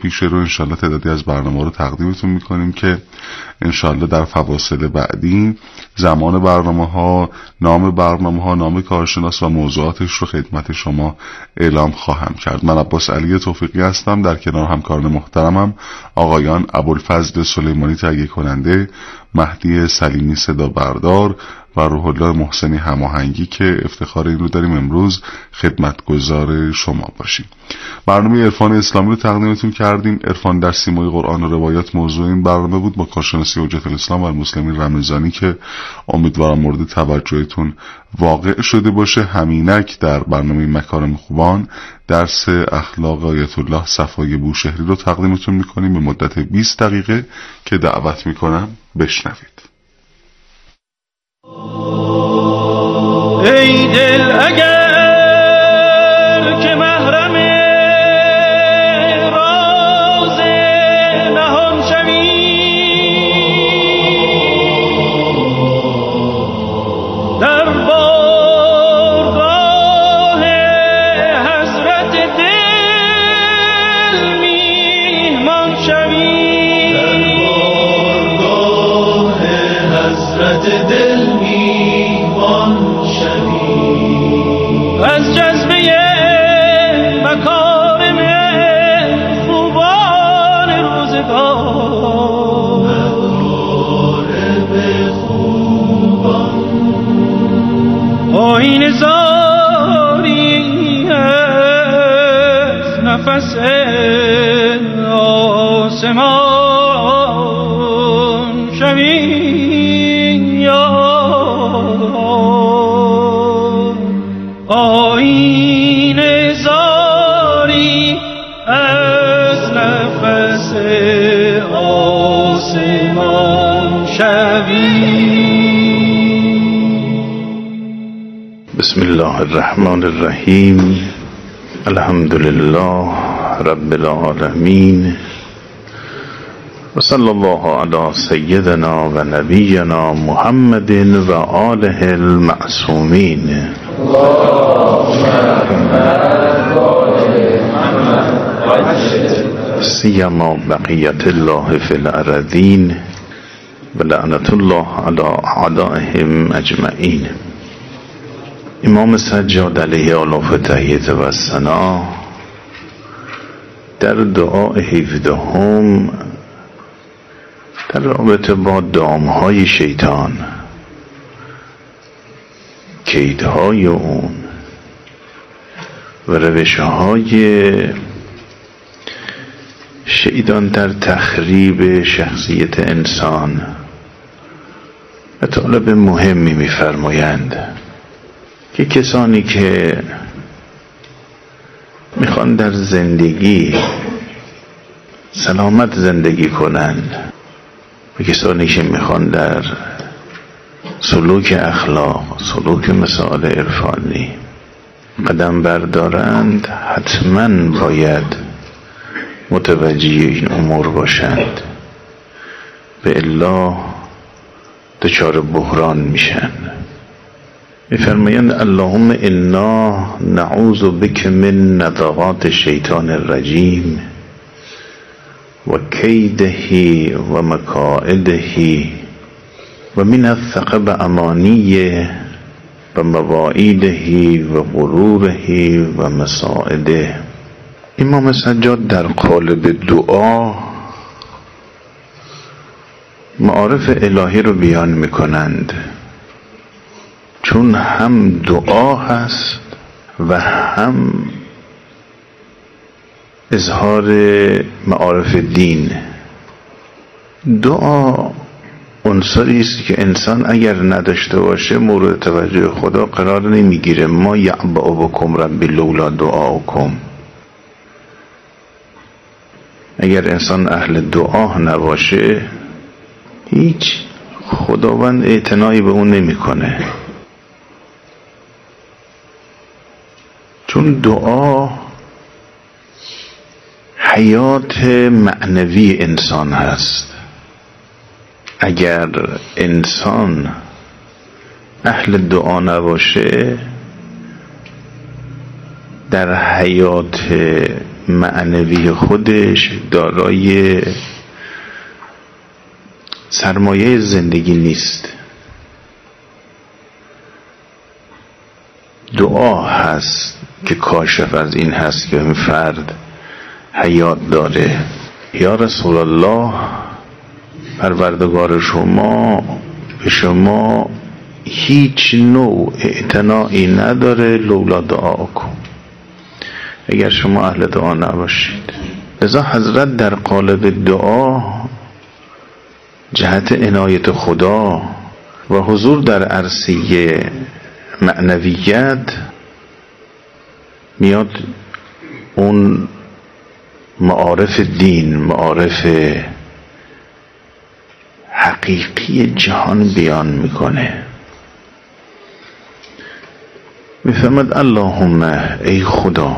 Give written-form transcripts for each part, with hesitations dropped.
پیش رو انشالله تعدادی از برنامه رو تقدیمتون میکنیم که انشالله در فواصل بعدی زمان برنامه ها، نام برنامه ها، نام کارشناس و موضوعاتش رو خدمت شما اعلام خواهم کرد. من عباس علی توفیقی هستم، در کنار همکاران محترمم آقایان ابوالفضل سلیمانی تهیه کننده، مهدی سلیمی صدا بردار و روح الله محسنی هماهنگی که افتخار این رو داریم امروز خدمتگزار شما باشیم. برنامه عرفان اسلامی رو تقدیمتون کردیم. عرفان در سیمای قرآن و روایات موضوع این برنامه بود با کارشناسی حجت الاسلام و المسلمین رمضانی که امیدوارم مورد توجهتون واقع شده باشه. همینک در برنامه مکارم خوبان درس اخلاق آیت الله صفای بوشهری رو تقدیمتون میکنیم به مدت 20 دقیقه که دعوت میکنم بشنوید. ای دل اگر که محرم راز نهان شوی، در بارگاه حضرت دل میهمان شوی، در بارگاه حضرت دل میهمان از جذبه مکارم خوبان روزگار، مکارم خوبان آیین زاری از نفس آسمان شوی آیین زاری از نفس آسمان شوی. بسم الله الرحمن الرحیم. الحمد لله رب العالمین و صلی الله علی سیدنا و نبینا محمد و آله المعصومین. سیما بقیت الله فی الارضین و لعنت الله علی اعدائهم اجمعین. امام سجاد علیه آلاف تحییت و ثنا در دعا 17 در رابطه با دامهای شیطان، کیدهای اون و روشهای شیطان در تخریب شخصیت انسان مطالب مهمی می‌فرمایند که کسانی که میخوان در زندگی سلامت زندگی کنند و کسانی که میخوان در سلوک اخلاق، سلوک مسائل عرفانی قدم بردارند، حتما باید متوجه این امور باشند، به الا دچار بحران میشن. میفرمایند اللهم انا نعوذ بک من نزغات الشیطان الرجیم و کیده و مکائده و من الثقب امانیه و مواعیده و غروره و مساعده. امام سجاد در قالب دعا معارف الهی رو بیان میکنند، چون هم دعا هست و هم اظهار معارف دین. دعا عنصری است که انسان اگر نداشته باشه مورد توجه خدا قرار نمیگیره. ما یعبأ بکم ربی لولا دعاکم. اگر انسان اهل دعا نباشه هیچ خداوند اعتنایی به اون نمیکنه، چون دعا حیات معنوی انسان هست. اگر انسان اهل دعا نباشه در حیات معنوی خودش دارای سرمایه زندگی نیست. دعا هست که کاشف از این هست که این فرد حیات داره. یا رسول الله، پروردگار شما به شما هیچ نوع اعتنایی نداره لولا دعاکم، اگر شما اهل دعا نباشید. لذا حضرت در قالب دعا جهت عنایت خدا و حضور در عرصه معنویت میاد اون معارف دین، معارف حقیقی جهان بیان میکنه. میفهمد اللهم ای خدا،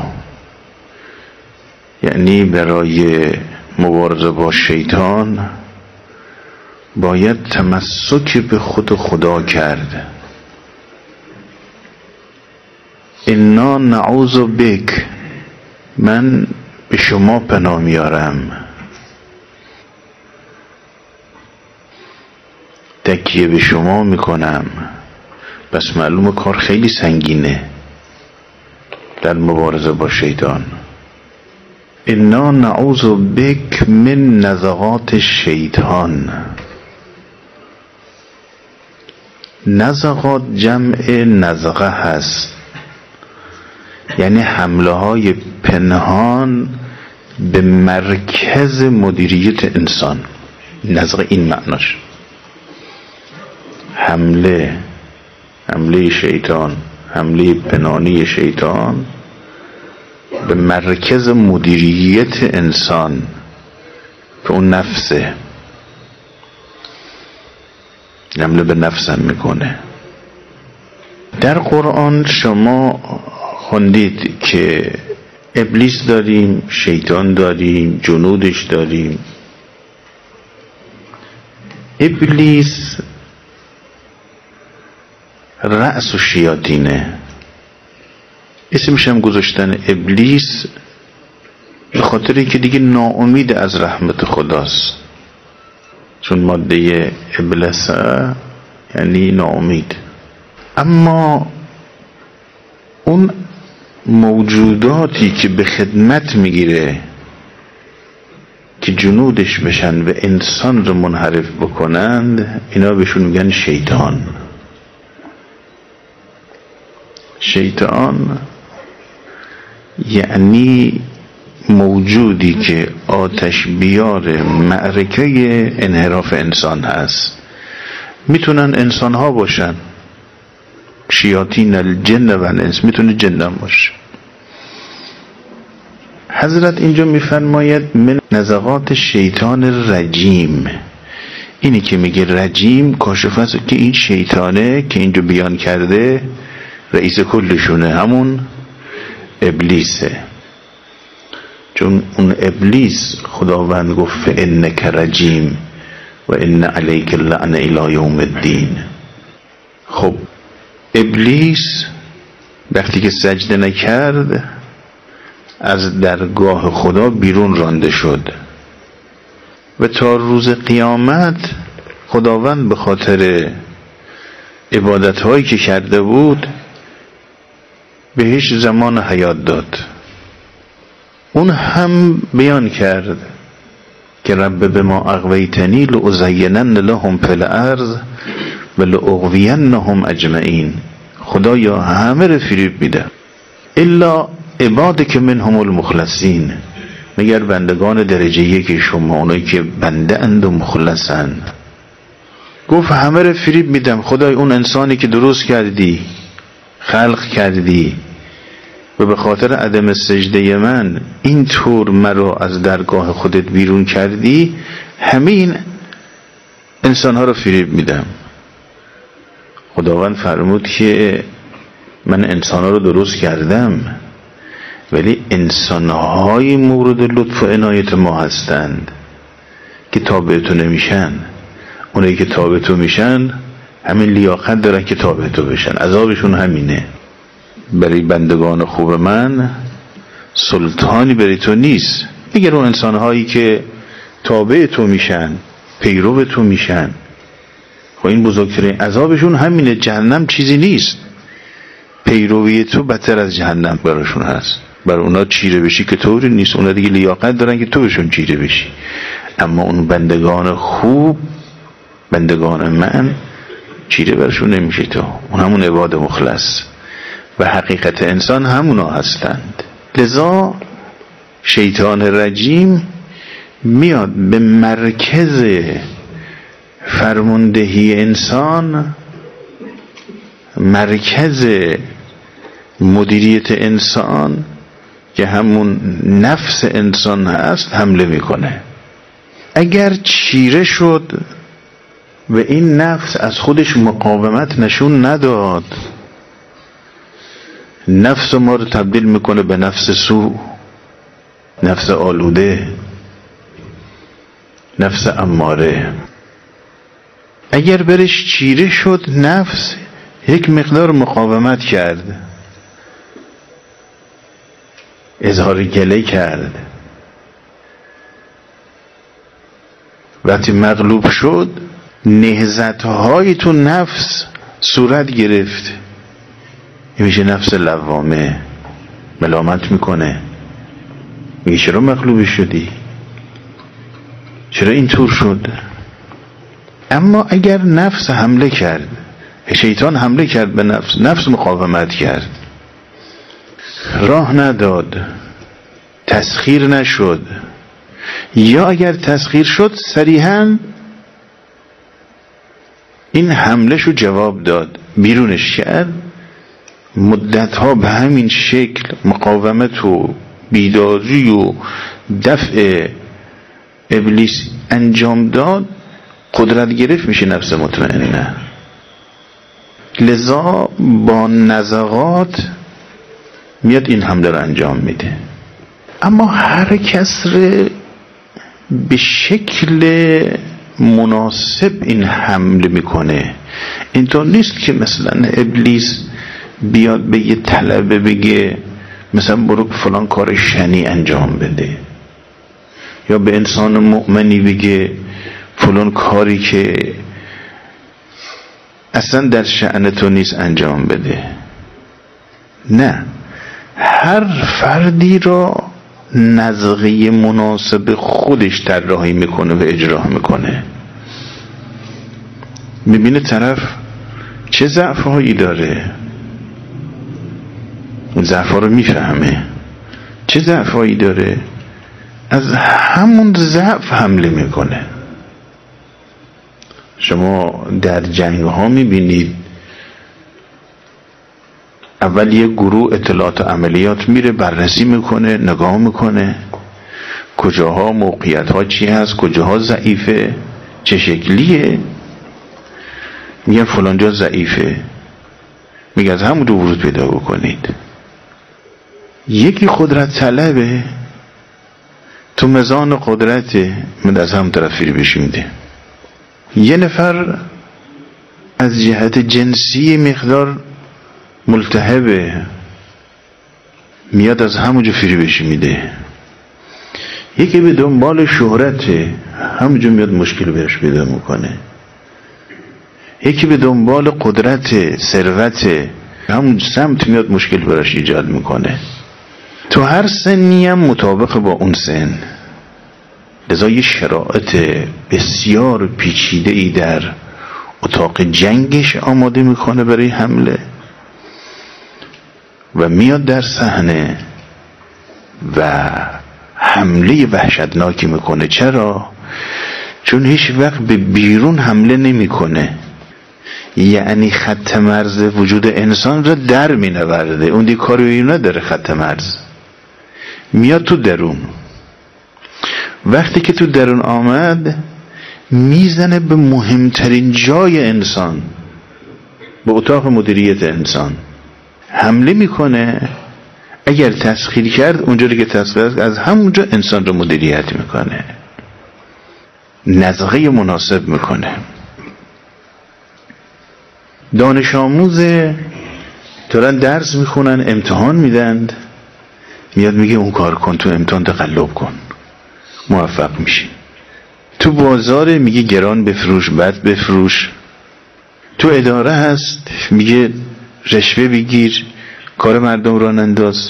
یعنی برای مبارزه با شیطان باید تمسک به خود خدا کرد. انا نعوذ بک، من به شما پناه میارم. تکیه به شما میکنم. بس معلومه کار خیلی سنگینه در مبارزه با شیطان. انا نعوذ بک من نزغات الشیطان. نزغات جمع نزغه هست، یعنی حمله های پنهان به مرکز مدیریت انسان. نزغه این معناش، حمله شیطان، حمله پنهانی شیطان به مرکز مدیریت انسان که اون نفسه. حمله به نفسم میکنه. در قرآن شما خوندید که ابلیس داریم، شیطان داریم، جنودش داریم. ابلیس رأس و شیاطینه. اسمش هم گذاشتن ابلیس به خاطر اینکه دیگه ناامید از رحمت خداست، چون ماده ابلیس یعنی ناامید. اما اون موجوداتی که به خدمت میگیره که جنودش بشن و انسان رو منحرف بکنند، اینا بهشون میگن شیطان. شیطان یعنی موجودی که آتش بیار معرکه انحراف انسان هست. میتونن انسان ها باشن، شیاطین الجن و الانس، میتونه جن هم باشه. حضرت اینجا میفرماید من نزغات شیطان رجیم. اینی که میگه رجیم کاشف است که این شیطانه که اینجا بیان کرده رئیس کلشونه، همون ابلیسه. چون اون ابلیس خداوند گفت فانک رجیم و ان علیک اللعنه الی یوم الدین. خب ابلیس وقتی که سجده نکرد از درگاه خدا بیرون رانده شد و تا روز قیامت خداوند به خاطر عبادت هایی که کرده بود بهش زمان حیات داد. اون هم بیان کرد که رب بما اغویتنی لأزینن لهم فی الارض و لأغوینهم اجمعین. خدایا همه رو فریب میده الا عبادک منهم المخلصین، مگر بندگان درجه یک شما، اونایی که بنده اند و مخلصن. گفت همه رو فریب میدم. خدای اون انسانی که درست کردی، خلق کردی و به خاطر عدم سجده من این طور مرا از درگاه خودت بیرون کردی، همه این انسان ها رو فریب میدم. خداوند فرمود که من انسان ها رو درست کردم، ولی انسان های مورد لطف و عنایت ما هستند که تابع تو نمیشن. اونایی که تابع تو میشن همین لیاقت دارن که تابع تو بشن. عذابشون همینه. برای بندگان خوب من سلطانی بری تو نیست. اگر اون انسانهایی که تابع تو میشن، پیرو تو میشن، خب این بزرگترین عذابشون همینه. جهنم چیزی نیست، پیروی تو بدتر از جهنم براشون هست. بر اونا چیره بشی که طوری نیست، اونا دیگه لیاقت دارن که تو بهشون چیره بشی. اما اون بندگان خوب، بندگان من، چیره برشون نمیشه تو. اون همون عباد مخلص و حقیقت انسان همونا هستند. لذا شیطان رجیم میاد به مرکز فرماندهی انسان، مرکز مدیریت انسان که همون نفس انسان هست حمله میکنه. اگر چیره شد و این نفس از خودش مقاومت نشون نداد، نفس ما رو تبدیل میکنه به نفس سو، نفس آلوده، نفس اماره. اگر برش چیره شد، نفس یک مقدار مقاومت کرد، اظهار گله کرد، وقتی مغلوب شد نهضت‌های تو نفس صورت گرفت. این میشه نفس لوامه، ملامت میکنه، میگه چرا مغلوب شدی، چرا اینطور شد. اما اگر نفس حمله کرد، شیطان حمله کرد به نفس، نفس مقاومت کرد، راه نداد، تسخیر نشد، یا اگر تسخیر شد صریحاً این حمله شو جواب داد، بیرونش کرد، مدتها به همین شکل مقاومت و بیداری و دفع ابلیس انجام داد، قدرت گرفت، میشه نفس مطمئنه. لذا با نزغات میاد این حمله رو انجام میده. اما هر کس رو به شکل مناسب این حمله میکنه. اینطور نیست که مثلا ابلیس بیاد به یه طلبه بگه مثلا برو فلان کار شنی انجام بده، یا به انسان مؤمنی بگه فلان کاری که اصلا در شأن تو نیست انجام بده. نه، هر فردی را نزغه مناسب خودش طراحی میکنه و اجرا میکنه. میبینه طرف چه ضعف‌هایی داره، اون ضعف‌ها رو میفهمه، چه ضعف‌هایی داره، از همون ضعف حمله میکنه. شما در جنگ ها میبینید اول یه گروه اطلاعات و عملیات میره بررسی میکنه، نگاه میکنه کجاها موقعیت ها چی هست، کجاها ضعیفه، چه شکلیه، میگن فلانجا ضعیفه، میگن از همون دو ورود پیدا بکنید. یکی قدرت طلبه، تو میزان قدرته، من از هم طرف فیری بشیمده. یه نفر از جهت جنسی مقدار ملتهبه، میاد از همونجا فیری بشی میده. یکی به دنبال شهرته، همونجا میاد مشکل بهش پیدا میکنه. یکی به دنبال قدرت، ثروت، همون سمت میاد مشکل براش ایجاد میکنه. تو هر سنی هم مطابق با اون سن. لذا یه شرایط بسیار پیچیده ای در اتاق جنگش آماده میکنه برای حمله و میاد در صحنه و حمله وحشتناکی میکنه. چرا؟ چون هیچ وقت به بیرون حمله نمیکنه، یعنی خط مرز وجود انسان را در مینورده. اون دی کاری نداره، خط مرز میاد تو درون. وقتی که تو درون آمد میزنه به مهمترین جای انسان، به اتاق مدیریت انسان حمله میکنه. اگر تسخیر کرد، اونجوری که تسخیر کرد، از همونجا انسان رو مدیریت میکنه، نزغه مناسب میکنه. دانش آموز دارن درس میخونن، امتحان میدن، میاد میگه اون کار کن، تو امتحان تقلب کن موفق میشی. تو بازار میگه گران بفروش، بد بفروش. تو اداره هست میگه رشوه بگیر، کار مردم را ننداز.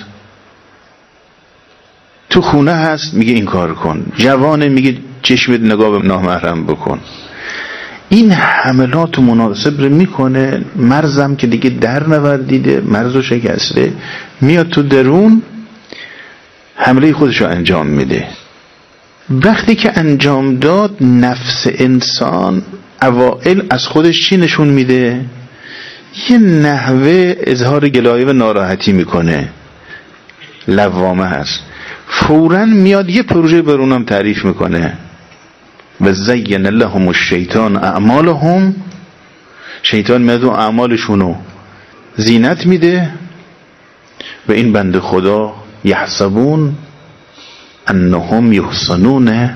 تو خونه هست میگه این کار کن. جوانه میگه چشمت نگاه به نامحرم بکن. این حملات مناسب رو میکنه. مرزم که دیگه در نوردیده، مرز رو شکسته، میاد تو درون حمله خودش رو انجام میده. وقتی که انجام داد، نفس انسان اوائل از خودش چی نشون میده؟ یه نحوه اظهار گلایه و ناراحتی میکنه، لوامه هست. فوراً میاد یه پروژه بر اونم تعریف میکنه. و زین لهم الشیطان اعمالهم، شیطان میاد و اعمالشونو زینت میده. و این بنده خدا یحسبون انهم یحسنون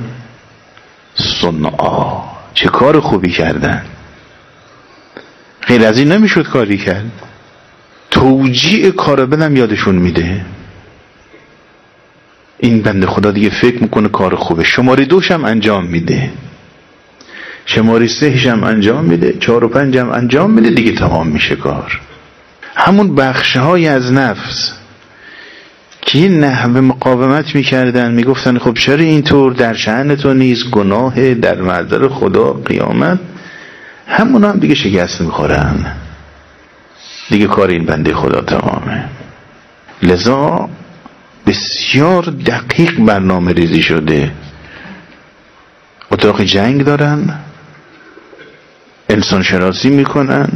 صنعا، چه کار خوبی کردن، غیر از این نمیشد کاری کرد. توجیه کار بدم یادشون میده. این بنده خدا دیگه فکر میکنه کار خوبه، شماره 2 هم انجام میده، شماره 3 هم انجام میده، 4 و 5 هم انجام میده، دیگه تمام میشه کار. همون بخشهای از نفس که یه نحوه مقاومت میکردن، میگفتن خب چرا اینطور، در شأن تو نیست، گناه در محضر خدا قیامت، همون هم دیگه شکست میخورن، دیگه کار این بنده خدا تمامه. لذا بسیار دقیق برنامه ریزی شده. اتاق جنگ دارن، انسان شناسی میکنن،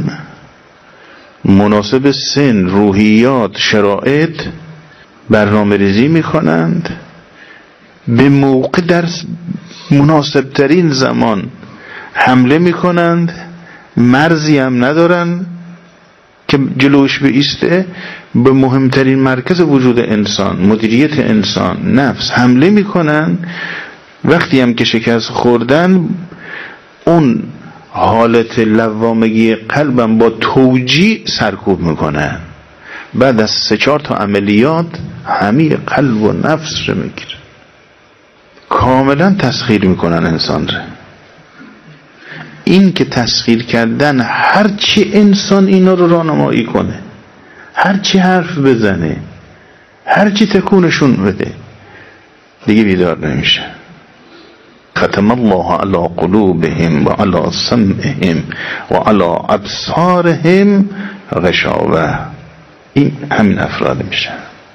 مناسب سن، روحیات، شرایط برنامه ریزی میکنند، به موقع در مناسب ترین زمان حمله میکنند، مرزی هم ندارن که جلوش بایسته. به مهمترین مرکز وجود انسان، مدیریت انسان، نفس، حمله میکنن. وقتی هم که شکست خوردن، اون حالت لوامگی قلبم با توجیه سرکوب میکنن. بعد از 3-4 تا عملیات همه قلب و نفس رو میگیره، کاملا تسخیر میکنن انسان رو. این که تسخیر کردن، هرچی انسان اینا رو راهنمایی کنه، هرچی حرف بزنه، هرچی تکونشون بده، دیگه بیدار نمیشه. ختم الله علی قلوبهم و علی سمعهم و علی ابصارهم غشاوه. این همین افراد میشه.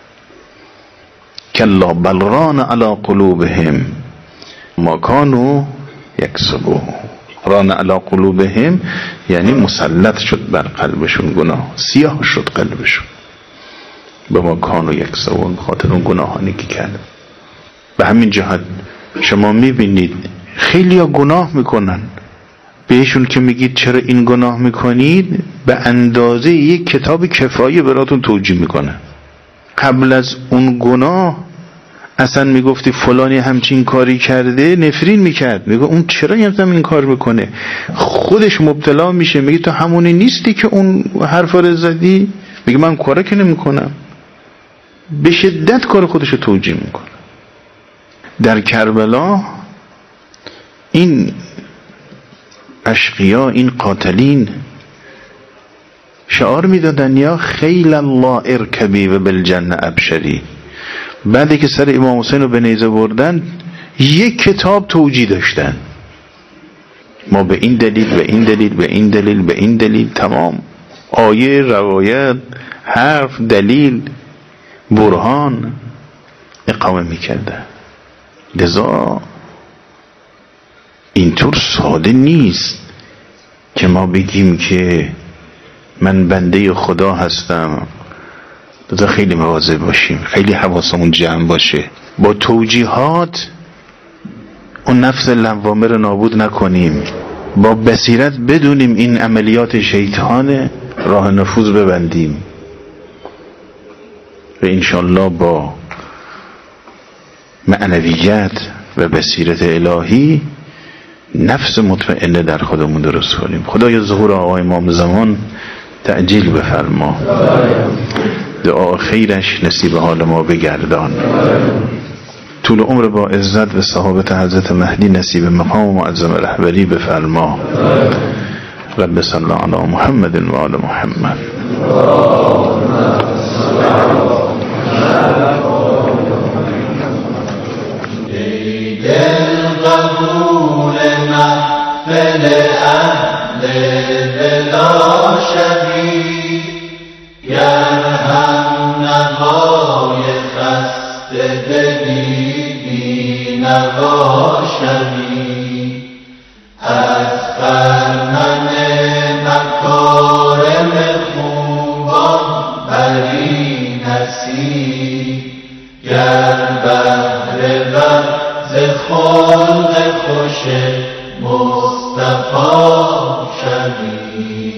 کلا بل ران علی قلوبهم ما کانوا یکسبون. ران علی قلوبهم یعنی مسلط شد بر قلبشون گناه، سیاه شد قلبشون، به ما کانوا یکسبون، خاطر اون گناهانی که کردن. به همین جهت شما میبینید خیلی ها گناه میکنن، بهشون که میگید چرا این گناه میکنید، به اندازه یک کتاب کفایه براتون توجیه میکنن. قبل از اون گناه اصلا میگفتی فلانی همچین کاری کرده، نفرین میکرد، میگه اون چرا این کار میکنه، خودش مبتلا میشه، میگه تو همونی نیستی که اون حرفا رو زدی، میگه من کارا که نمیکنم، به شدت کار خودش رو توجیه میکنه. در کربلا این اشقیا، این قاتلین شعار میدادن یا خیل الله ارکبی و بالجنه ابشری. بعدی که سر امام حسین رو به نیزه بردن، یک کتاب توجیه داشتن، ما به این دلیل، به این دلیل، به این دلیل، به این دلیل، تمام آیه، روایت، حرف، دلیل، برهان اقامه میکردن. لذا اینطور ساده نیست که ما بگیم که من بنده خدا هستم. لذا خیلی مواظب باشیم، خیلی حواسمون جمع باشه، با توجیهات اون نفس لوامه رو نابود نکنیم، با بصیرت بدونیم این عملیات شیطان، راه نفوذ ببندیم و انشالله با معنویت و بصیرت الهی نفس مطمئنه در خودمون درست کنیم. خدایا ظهور آقای امام زمان تعجیل بفرما. دعا خیرش نصیب حال ما بگردان. طول عمر با عزت و صحابت حضرت مهدی نصیب مقام معظم رهبری بفرما. رب صل علی محمد و آل محمد. قبول محفل اهل دلا شوی، گر هم نوای خسته دلی بی نوا شوی، از خرمن مکارم خوبان بری نصیب، گر بهره ور ز خلق خوش مصطفی شوی.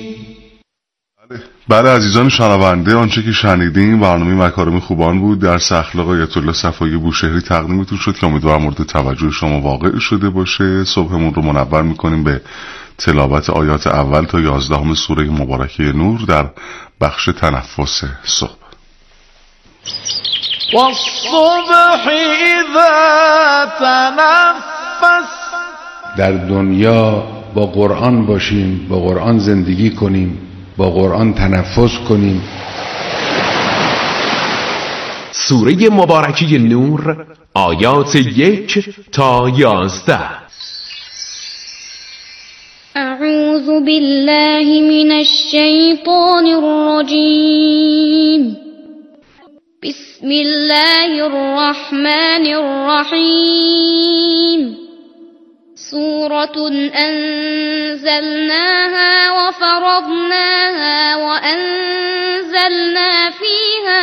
بله عزیزان شنونده، آنچه که شنیدیم برنامه مکارم خوبان بود، درس اخلاق آیت الله صفایی بوشهری تقدیمتون شد که امیدوارم مورد توجه شما واقع شده باشه. صبحمون رو منور میکنیم به تلاوت آیات اول تا 11 سوره مبارکه نور در بخش تنفس صبح. والصبح اذا تنفس. در دنیا با قرآن باشیم، با قرآن زندگی کنیم، با قرآن تنفس کنیم. سوره مبارکه نور آیات 1 تا 11. اعوذ بالله من الشیطان الرجیم. بسم الله الرحمن الرحیم. سورة أنزلناها وفرضناها وأنزلنا فيها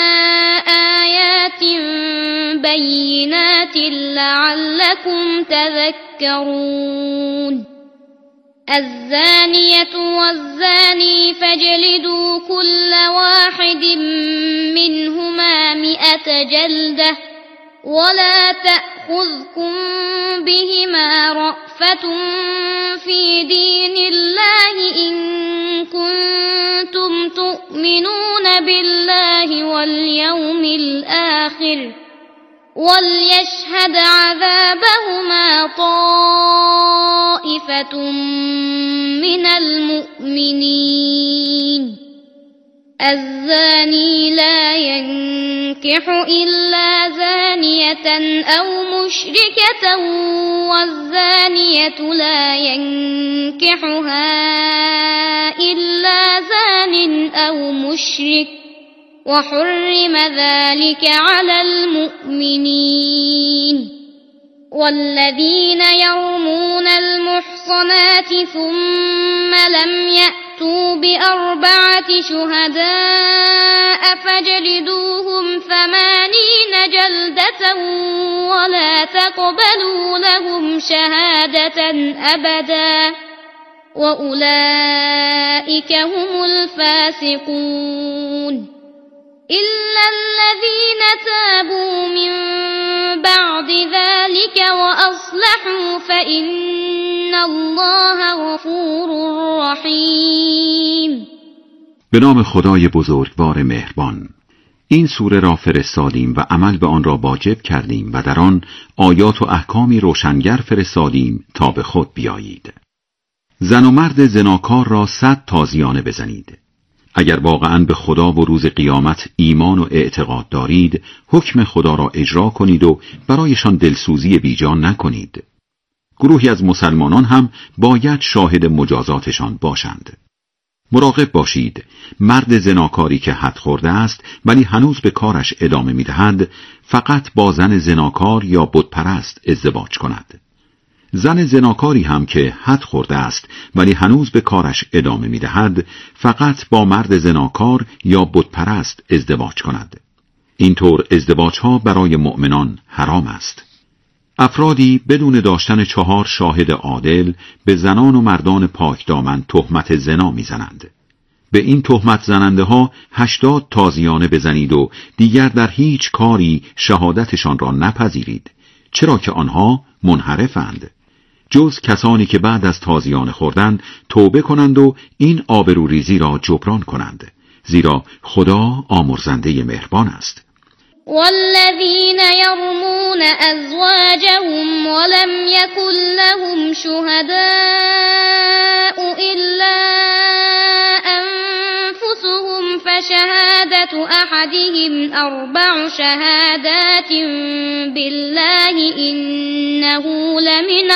آيات بينات لعلكم تذكرون. الزانية والزاني فاجلدوا كل واحد منهما 100 جلدة ولا تأخذكم بهما رأفة في دين الله إن كنتم تؤمنون بالله واليوم الآخر وليشهد عذابهما طائفة من المؤمنين. الزاني لا ينكح إلا زانية أو مشركة والزانية لا ينكحها إلا زان أو مشرك وحرم ذلك على المؤمنين. والذين يرمون المحصنات ثم لم يأتوا ب4 شهداء فاجلدوهم 80 جلدة ولا تقبلوا لهم شهادة أبدا وأولئك هم الفاسقون. إلا الذين تابوا من بعد ذلك وأصلحوا فإن الله غفور رحیم. به نام خدای بزرگوار مهربان. این سوره را فرستادیم و عمل به آن را واجب کردیم و در آن آیات و احکامی روشنگر فرستادیم تا به خود بیایید. زن و مرد زناکار را 100 تازیانه بزنید. اگر واقعاً به خدا و روز قیامت ایمان و اعتقاد دارید، حکم خدا را اجرا کنید و برایشان دلسوزی بیجان نکنید. گروهی از مسلمانان هم باید شاهد مجازاتشان باشند. مراقب باشید، مرد زناکاری که حد خورده است ولی هنوز به کارش ادامه می‌دهد، فقط با زن زناکار یا بتپرست ازدواج کند. زن زناکاری هم که حد خورده است ولی هنوز به کارش ادامه می‌دهد، فقط با مرد زناکار یا بتپرست ازدواج کند. اینطور ازدواج‌ها برای مؤمنان حرام است. افرادی بدون داشتن 4 شاهد عادل به زنان و مردان پاکدامن تهمت زنا می‌زنند. به این تهمت زننده ها 80 تازیانه بزنید و دیگر در هیچ کاری شهادتشان را نپذیرید، چرا که آنها منحرفند. جز کسانی که بعد از تازیانه خوردن توبه کنند و این آبروریزی را جبران کنند، زیرا خدا آمرزنده مهربان است. والذين يرمون أزواجهم ولم يكن لهم شهداء إلا أنفسهم فشهادة أحدهم 4 شهادات بالله إنه لمن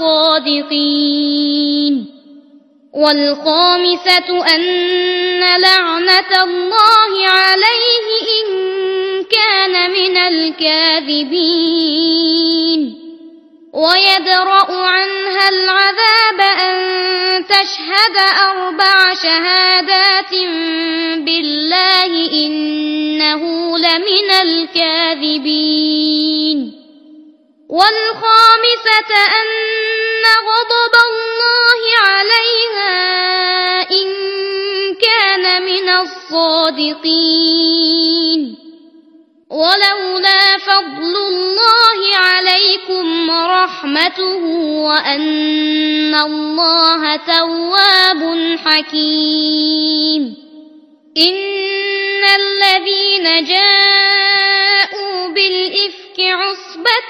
الصادقين والخامسة أن لعنة الله عليه إن كان من الكاذبين ويدرأ عنها العذاب أن تشهد 4 شهادات بالله إنه لمن الكاذبين والخامسة أن غضب الله عليها إن كان من الصادقين ولولا فضل الله عليكم ورحمته وأن الله تواب حكيم إن الذين جاءوا بالإفك عصبة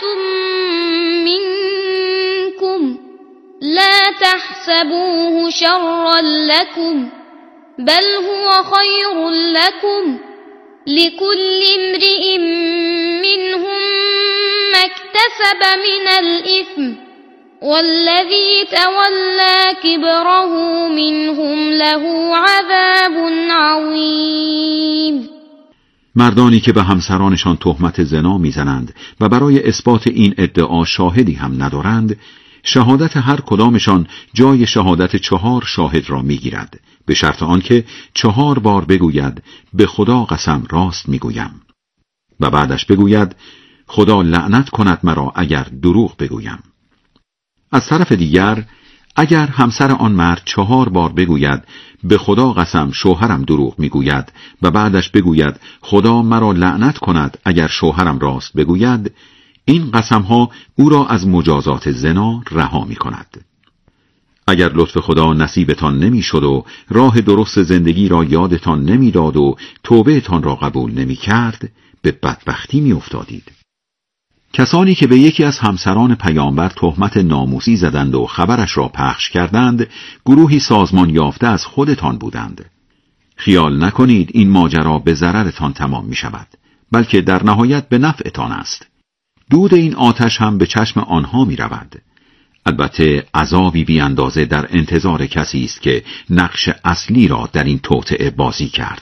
منكم لا تحسبوه شرا لكم بل هو خير لكم لكل امرئ منهم ما اكتسب من الإثم والذي تولى كبره منهم له عذاب عظیم. مردانی که به همسرانشان تهمت زنا میزنند و برای اثبات این ادعا شاهدی هم ندارند، شهادت هر کدامشان جای شهادت 4 شاهد را میگیرد، به شرط آنکه 4 بار بگوید به خدا قسم راست میگویم و بعدش بگوید خدا لعنت کند مرا اگر دروغ بگویم. از طرف دیگر اگر همسر آن مرد 4 بار بگوید به خدا قسم شوهرم دروغ میگوید و بعدش بگوید خدا مرا لعنت کند اگر شوهرم راست بگوید، این قسمها او را از مجازات زنا رها می کند. اگر لطف خدا نصیبتان نمی شد و راه درست زندگی را یادتان نمی داد و توبهتان را قبول نمی کرد، به بدبختی می افتادید. کسانی که به یکی از همسران پیامبر تهمت ناموسی زدند و خبرش را پخش کردند، گروهی سازمان یافته از خودتان بودند. خیال نکنید این ماجرا به ضررتان تمام می شود، بلکه در نهایت به نفعتان است. دود این آتش هم به چشم آنها می رود. البته عذابی بی اندازه در انتظار کسی است که نقش اصلی را در این توطئه بازی کرد.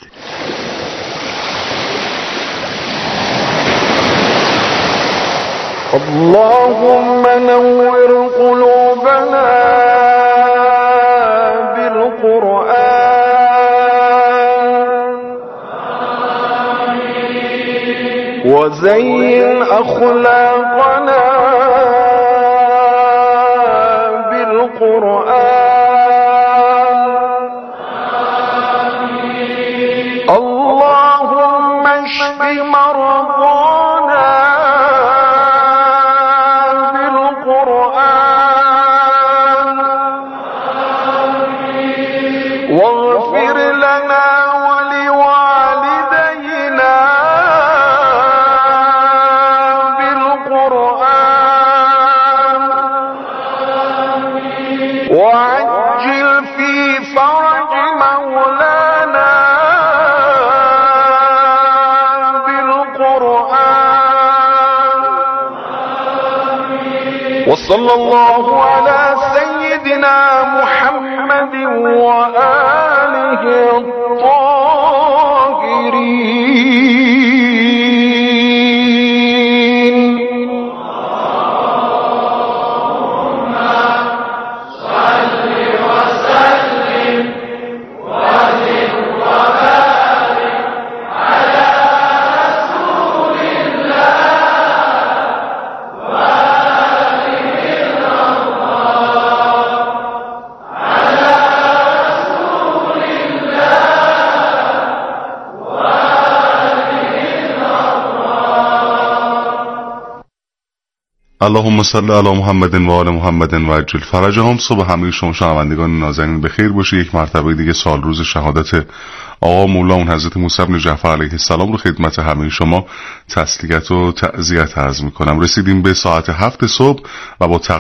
اللهم نور قلوبنا بالقرآن وزين أخلاقنا بالقرآن اللهم اشف مرضانا بالقرآن واغفر لنا ولوالدينا بالقرآن وعجل في فرج مولانا بالقرآن وصلى الله على سيدنا محمد وآله الطاهرين. اللهم صل علی محمد و آل محمد و عجل فرجهم. صبح همه شما شنوندگان نازنین بخیر باشه. یک مرتبه دیگه سال روز شهادت آقا مولا حضرت موسی بن جعفر علیه السلام رو خدمت همه شما تسلیت و تعزیت عرض میکنم. رسیدیم به ساعت 7 صبح و با